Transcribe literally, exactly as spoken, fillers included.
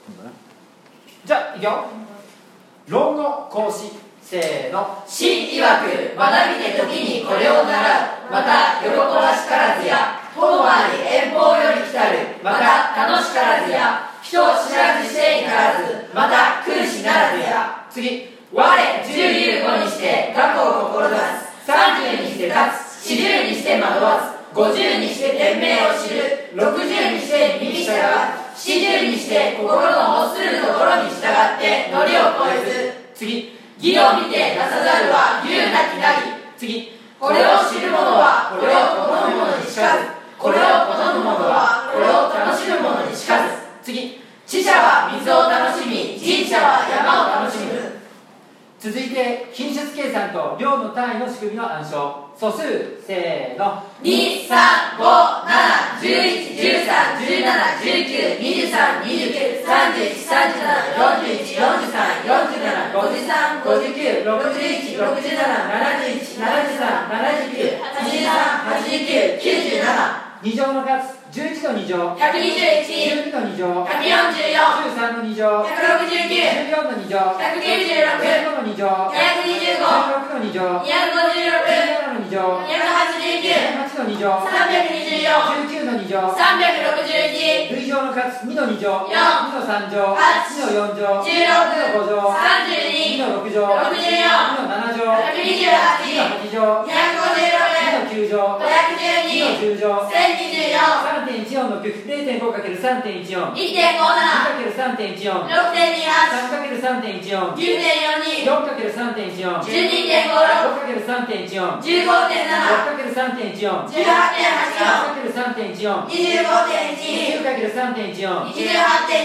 じゃあいくよ。論語孔子せーの。 子曰く学びて時にこれを習う。また喜ばしからずや友あり遠方より来たる。また楽しからずや人を知らずしていからず。また苦しならずや。 次。 我十有五にして過去を志す。三十にして立つ。四十にして惑わず。五十にして天命を知る。六十にして耳従う。七十にして心の欲するところに従って乗りを越えず。 次。 義を見てなさざるは言うなきなり。 次。 これを知る者はこれを好む者にしかず。これを好む者はこれを楽しむ者にしかず。 次。 知者は水を楽しみ、人者は山を楽しむ。 続いて品質計算と量の単位の仕組みの暗唱。素数せーの。 に、さん、ご、なな、じゅういち、じゅうさん、じゅうなな、じゅうきゅう、にじゅうさん、にじゅうきゅう、さんじゅういち、さんじゅうなな、よんじゅういち、よんじゅうさん、よんじゅうなな、ごじゅうさん、ごじゅうきゅう、ろくじゅういち、ろくじゅうなな、ななじゅういち、ななじゅうさん、ななじゅうきゅう、はちじゅうさん、はちじゅうきゅう、きゅうじゅうなな。 二乗の数じゅういちの二乗、 ひゃくにじゅういち、 じゅうにの二乗、 ひゃくよんじゅうよん、 じゅうさんの二乗、 ひゃくろくじゅうきゅう、 じゅうよんの二乗、 ひゃくきゅうじゅうろく、 じゅうごの二乗、 にひゃくにじゅうご、 じゅうろくの二乗、 にひゃくごじゅうろく、 じゅうななの二乗、 にひゃくはちじゅうきゅう、 はちの二乗、 さんびゃくにじゅうよん、 じゅうきゅうの二乗、 さんびゃくろくじゅういち、 類乗の数にの二乗、 よん、 にの三乗、 はち、 にの四乗、 じゅうろく、 にの五乗、 さんじゅうにに、 の六乗、 ろくじゅうよん、 にの七乗、 ひゃくにじゅうはち、 にの八乗、 にひゃくごじゅうろく、 にの九乗、 ごひゃくじゅうにのに、 十乗、 せんにじゅうよん、 さんてんいちよんの九、れいてんごかけるさんてんいちよん、 いってんごなな、 にかけるさんてんいちよん、 ろくてんにはち、 さんかけるさんてんいちよん、 きゅうてんよんに、 よんかけるさんてんいちよん、 じゅうにてんごろく、 ごかけるさんてんいちよん、 じゅうごてんなな、 ろっかけるさんてんいちよん、 じゅうはちてんはちよん、 はちかけるさんてんいちよん、 にじゅうごてんいちに、 きゅうかけるさんてんいちよん、 にじゅうはちてん